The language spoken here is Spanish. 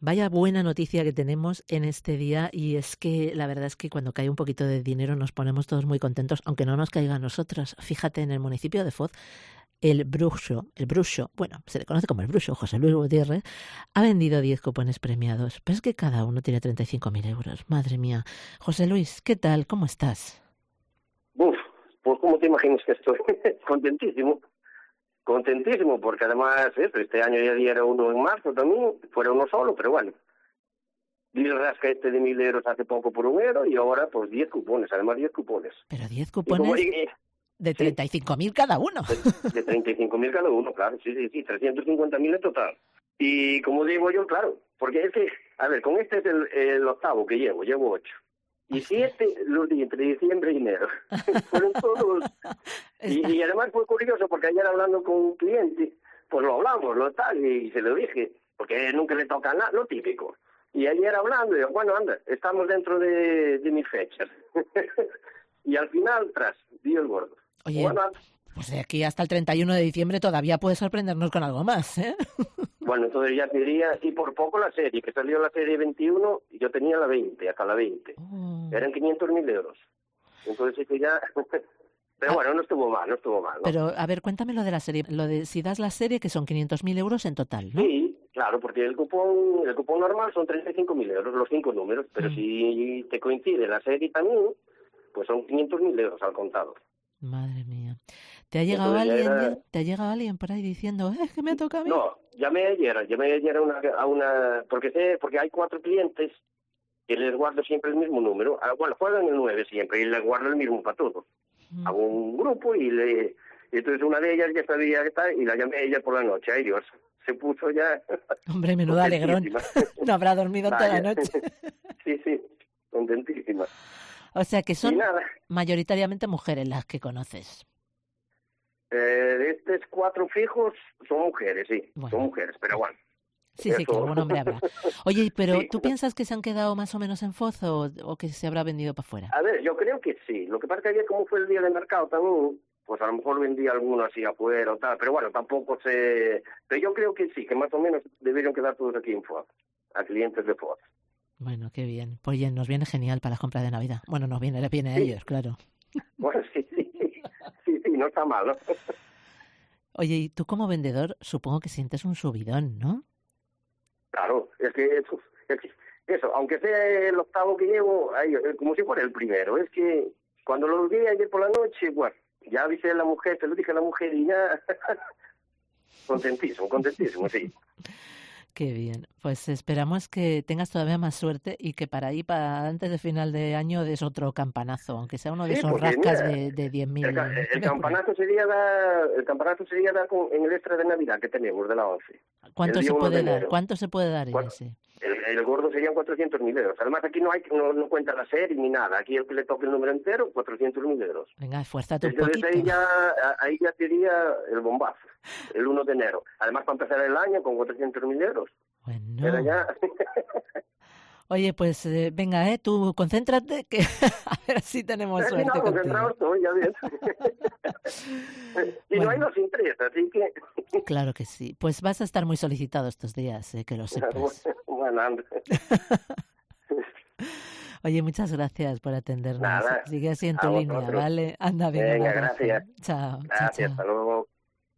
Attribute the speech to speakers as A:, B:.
A: Vaya buena noticia que tenemos en este día y es que la verdad es que cuando cae un poquito de dinero nos ponemos todos muy contentos, aunque no nos caiga a nosotros. Fíjate, en el municipio de Foz, el bruxo, bueno, se le conoce como el bruxo, José Luis Gutiérrez, ha vendido 10 cupones premiados, pero es que cada uno tiene 35.000 euros. Madre mía. José Luis, ¿qué tal? ¿Cómo estás?
B: Uf, pues como te imaginas que estoy contentísimo, porque además este año ya diera uno en marzo también, fuera uno solo, pero bueno. Di el rasquete de 1.000 euros hace poco por 1 euro y ahora pues 10 cupones, además 10 cupones.
A: Pero 10
B: Y como,
A: cupones de 35.000 cada uno.
B: de 35.000 cada uno, claro, sí, 350.000 en total. Y como digo yo, claro, porque es que, a ver, con este es el octavo que llevo 8. Y 7 los di entre diciembre y enero. Fueron todos. Y además fue curioso porque ayer hablando con un cliente, pues lo hablamos, lo tal, y se lo dije, porque nunca le toca nada, lo típico. Y ayer hablando, digo, bueno, anda, estamos dentro de mis fechas. Y al final, dio el gordo.
A: Oye,
B: bueno,
A: pues de aquí hasta el 31 de diciembre todavía puedes sorprendernos con algo más, ¿eh?
B: Bueno, entonces ya te diría, y por poco la serie, que salió la serie 21, y yo tenía la 20, hasta la 20. Eran 500.000 euros. Entonces sí que ya... Pero bueno, no estuvo mal, ¿no?
A: Pero, a ver, cuéntame lo de la serie, lo de si das la serie, que son 500.000 euros en total, ¿no?
B: Sí, claro, porque el cupón normal son 35.000 euros, los 5 números, pero si te coincide la serie también, pues son 500.000 euros al contado.
A: Madre mía. ¿Te ha llegado alguien por ahí diciendo, que me toca a mí?
B: No, llamé ayer a una porque hay 4 clientes que les guardo siempre el mismo número. Bueno, juegan el 9 siempre y les guardo el mismo para todos. Hago un grupo y entonces una de ellas ya sabía que está y la llamé a ella por la noche. Ay Dios, se puso ya...
A: Hombre, menuda alegrón. No habrá dormido toda la noche.
B: Sí, contentísima.
A: O sea que son mayoritariamente mujeres las que conoces.
B: De estos 4 fijos son mujeres, sí, bueno. Son mujeres, pero bueno.
A: Sí, que algún hombre habrá. Oye, pero sí. ¿Tú piensas que se han quedado más o menos en Foz o que se habrá vendido para afuera?
B: A ver, yo creo que sí. Lo que pasa es que ayer, como fue el día de mercado también, pues a lo mejor vendí alguno así afuera o tal, pero bueno, tampoco sé... Pero yo creo que sí, que más o menos debieron quedar todos aquí en Foz, a clientes de Foz.
A: Bueno, qué bien. Pues oye, nos viene genial para las compras de Navidad. Bueno, les viene a ellos, claro.
B: Bueno, sí, no está mal, ¿no?
A: Oye, y tú como vendedor supongo que sientes un subidón, ¿no?
B: Claro, es que eso, aunque sea el octavo que llevo, como si fuera el primero, es que cuando lo vi ayer por la noche, bueno, ya avisé a la mujer, te lo dije a la mujer y ya... contentísimo, sí.
A: Qué bien. Pues esperamos que tengas todavía más suerte y que para antes de final de año des otro campanazo, aunque sea uno de esos rascas de 10.000.
B: El campanazo sería dar en el extra de Navidad que tenemos de la 11.
A: ¿Cuánto se puede dar? ¿Cuánto se puede dar en ese?
B: El gordo serían 400.000 euros. Además aquí no cuenta la serie ni nada. Aquí el que le toque el número entero, 400.000 euros.
A: Venga, esfuérzate un poquito.
B: Ahí ya sería el bombazo, el 1 de enero. Además, para empezar el año con 400.000 euros.
A: Bueno.
B: Pero ya...
A: Oye, pues venga, tú concéntrate, que a ver si tenemos suerte.
B: No, concentrado estoy, ya ves. Y bueno. No hay 2 sin 3, así que...
A: Claro que sí. Pues vas a estar muy solicitado estos días, que lo sepas.
B: Bueno, anda.
A: Oye, muchas gracias por atendernos.
B: Nada.
A: Sigue así en tu línea, ¿vale? Anda bien.
B: Venga, gracias.
A: Chao.
B: Gracias,
A: chao.
B: Hasta luego.